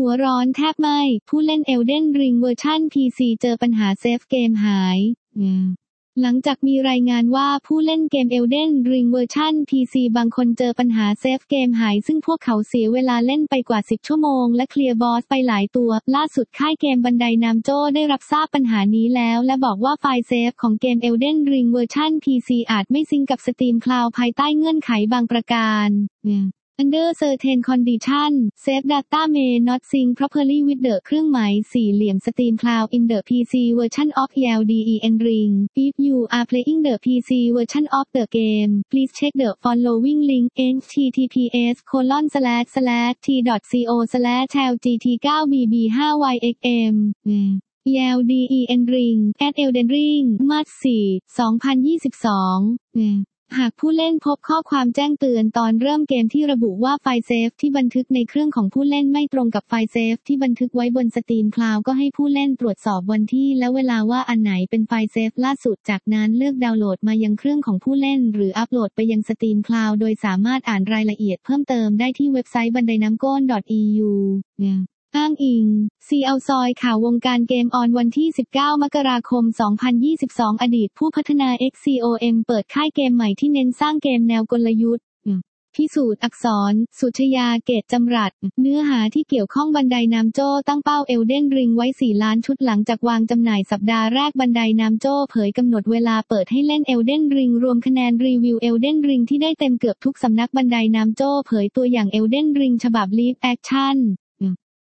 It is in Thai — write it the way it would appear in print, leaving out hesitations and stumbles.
หัวร้อนแทบไหม้ผู้เล่น Elden Ring เวอร์ชัน PC เจอปัญหาเซฟเกมหายหลังจากมีรายงานว่าผู้เล่นเกม Elden Ring เวอร์ชัน PC บางคนเจอปัญหาเซฟเกมหายซึ่งพวกเขาเสียเวลาเล่นไปกว่า10ชั่วโมงและเคลียร์บอสไปหลายตัวล่าสุดค่ายเกมบันไดนามโจ้ได้รับทราบปัญหานี้แล้วและบอกว่าไฟล์เซฟของเกม Elden Ring เวอร์ชัน PC อาจไม่ซิงก์กับ Steam Cloud ภายใต้เงื่อนไขบางประการUnder certain condition, save data may not sync properly with the เครื่องหมายสี่เหลี่ยม Steam Cloud in the PC version of Elden Ring. If you are playing the PC version of the game, please check the following link: https://t.co/lgt9bb5yxm Elden Ring Elden Ring มาร์ช 4, 2022 หากผู้เล่นพบข้อความแจ้งเตือนตอนเริ่มเกมที่ระบุว่าไฟล์เซฟที่บันทึกในเครื่องของผู้เล่นไม่ตรงกับไฟล์เซฟที่บันทึกไว้บน Steam Cloud ก็ให้ผู้เล่นตรวจสอบวันที่และเวลาว่าอันไหนเป็นไฟล์เซฟล่าสุดจากนั้นเลือกดาวน์โหลดมายังเครื่องของผู้เล่นหรืออัปโหลดไปยัง Steam Cloud โดยสามารถอ่านรายละเอียดเพิ่มเติมได้ที่เว็บไซต์บันไดน้ำก้น .euอ้างอิง CL ซอยข่าววงการเกมออนวันที่ 19 มกราคม 2022 อดีตผู้พัฒนา XCOM เปิดค่ายเกมใหม่ที่เน้นสร้างเกมแนวกลยุทธ์พิสูจน์อักษร สุชยา เกตจำรัด เนื้อหาที่เกี่ยวข้องบันไดนามโจ้ตั้งเป้า Elden Ring ไว้ 4 ล้านชุดหลังจากวางจำหน่ายสัปดาห์แรกบันไดนามโจ้เผยกำหนดเวลาเปิดให้เล่น Elden Ring รวมคะแนนรีวิว Elden Ring ที่ได้เต็มเกือบทุกสำนักบันไดนามโจ้เผยตัวอย่าง Elden Ring ฉบับ Live Action